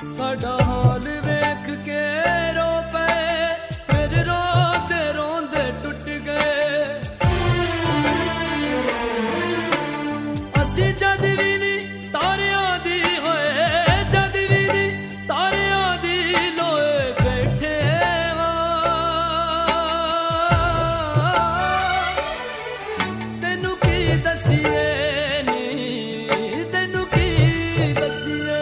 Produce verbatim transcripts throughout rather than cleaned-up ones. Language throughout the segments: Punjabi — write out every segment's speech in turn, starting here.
ਸਾਡਾ ਹਾਲ ਵੇਖ ਕੇ ਰੋ ਪਏ, ਫਿਰ ਰੋਂਦੇ ਰੋਂਦੇ ਟੁੱਟ ਗਏ। ਅਸੀਂ ਜਦ ਵੀ ਨੀ ਤਾਰਿਆਂ ਦੀ ਹੋਏ, ਜਦ ਵੀ ਨੀ ਤਾਰਿਆਂ ਦੀ ਲੋਏ ਬੈਠੇ ਹਾਂ। ਤੈਨੂੰ ਕੀ ਦਸੀਏ ਨੀ, ਤੈਨੂੰ ਕੀ ਦਸੀਏ।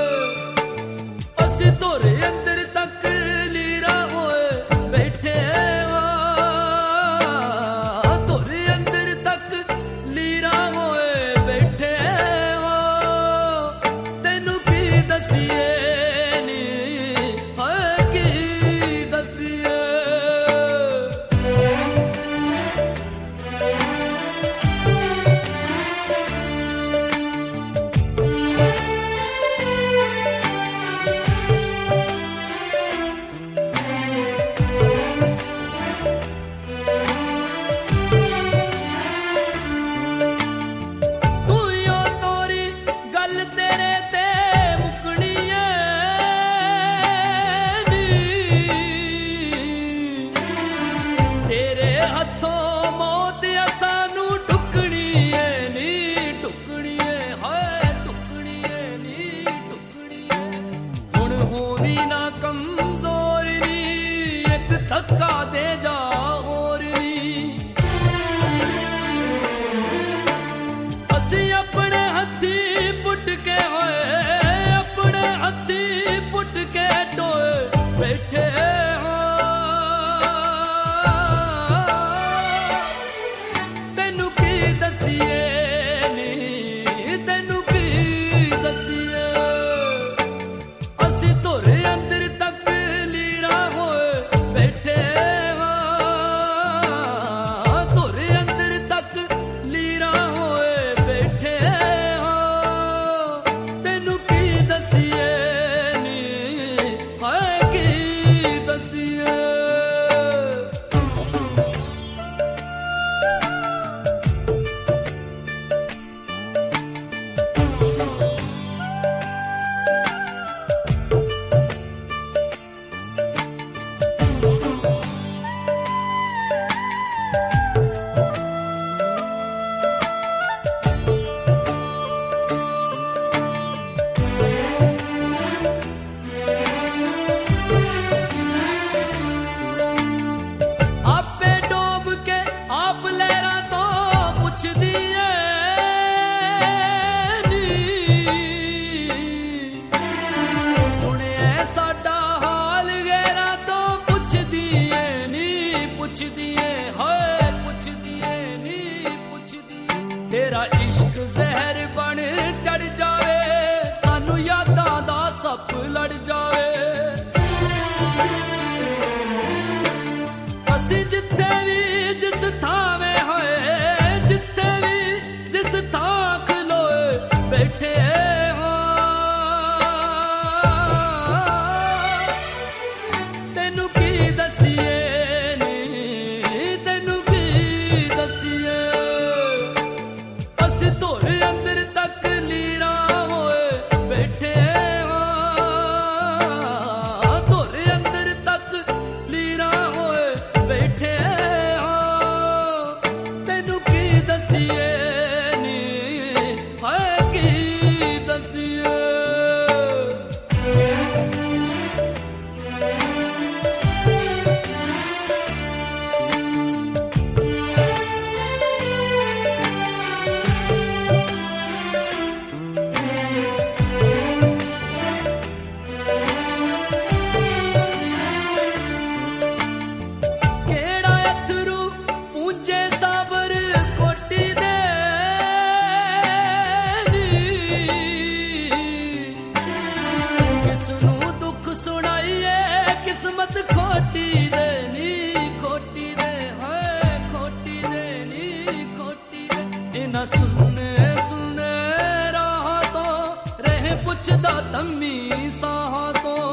ਅਸੀਂ ਧੋਰੇ ਅੰਦਰ ਤੱਕ ਲੀਰਾ ਹੋਏ ਬੈਠੇ ਹਾਂ, ਧੋਰੇ ਅੰਦਰ ਤੱਕ ਲੀਰਾ ਹੋਏ ਬੈਠੇ ਹਾਂ। ਤੈਨੂੰ ਕੀ ਦਸੀਏ ਨੀ, ਹਾਏ ਕੀ ਦਸੀਏ। ਹੋਣੀ ਨਾ ਕਮਜ਼ੋਰ ਨੀ, ਇੱਕ ਧੱਕਾ ਦੇ ਜਾ ਹੋਰ ਨੀ। ਅਸੀਂ ਆਪਣੇ ਹੱਥੀ ਪੁੱਟ ਕੇ ਹੋਏ, ਆਪਣੇ ਹੱਥੀ ਪੁੱਟ ਕੇ ਟੋਏ ਬੈਠੇ ਹਾਂ। ਤੈਨੂੰ ਕੀ ਦਸੀਏ ਨੀ, ਤੈਨੂੰ ਕੀ ਦਸੀਏ। ਅਸੀਂ ਧੋਰੇ ਅੰਦਰ ਤੱਕ ਲੀਰਾ ਹੋਏ ਬੈਠੇ ਹਾਂ, ਧੋਰੇ ਅੰਦਰ ਤੱਕ ਲੀਰਾ ਹੋਏ ਬੈਠੇ ਹਾਂ। ਤੈਨੂੰ ਕੀ ਦਸੀਏ ਨੀ, ਹਾਏ ਕੀ ਦਸੀਏ। ਆਪੇ ਡੋਬ ਕੇ ਆਪ ਲਹਿਰਾਂ ਤੋਂ ਪੁੱਛਦੀ ਏ ਨੀ, ਸੁਣਿਆ ਸਾਡਾ ਹਾਲ ਗੈਰਾਂ ਤੋਂ ਪੁੱਛਦੀ ਏ ਨੀ, ਪੁੱਛਦੀ ਏ ਹਾਏ ਪੁੱਛਦੀ ਏ ਨੀ, ਪੁੱਛਦੀ ਏ। ਤੇਰਾ ਇਸ਼ਕ ਜ਼ਹਿਰ ਬਣ ਚੜ ਜਾਵੇ, ਸਾਨੂੰ ਯਾਦਾਂ ਦਾ ਸੱਪ ਲੜ ਜਾਵੇ। ਅਸੀਂ ਜਿੱਥੇ ਵੀ ਜਿਸ ਥਾਵੇਂ ਹੋਏ, ਜਿੱਥੇ ਵੀ ਜਿਸ ਥਾਂ ਖਲੋਏ ਬੈਠੇ ਹਾਂ। ਤੈਨੂੰ ਕੀ ਦਸੀਏ ਨੀ, ਤੈਨੂੰ ਕੀ ਦਸੀਏ। ਅਸੀਂ ਧੋਰੇ ਅੰਦਰ ਤੱਕ ਲੀਰਾ ਹੋਏ ਬੈਠੇ ਹਾਂ, ਧੋਰੇ ਅੰਦਰ ਤੱਕ ਲੀਰਾ ਹੋਏ ਬੈਠੇ ਹਾਂ। ਤੈਨੂੰ ਕੀ ਦਸੀਏ ਨੀ, ਹਾਏ ਕੀ ਦਸੀਏ। ਕਿਹੜਾ ਅਥਰੂ ਪੂੰਝੇ ਸਾਬਰ ਕੋਟੀ ਦੇ ਨੀ, ਕਿਸ ਨੂੰ ਦੁੱਖ ਸੁਣਾਈਏ ਕਿਸਮਤ ਖੋਟੀ ਦੇ ਨੀ, ਖੋਟੀ ਦੇ ਹਾਏ ਖੋਟੀ ਦੇ ਨੀ, ਖੋਟੀ ਦੇ। ਇਹਨਾਂ ਸੁਣੇ ਸੁਣੇ ਰਾਹਾਂ ਤੋਂ ਰਹਿ ਪੁੱਛਦਾ ਤੰਮੀ ਸਾਹਾਂ ਤੋਂ।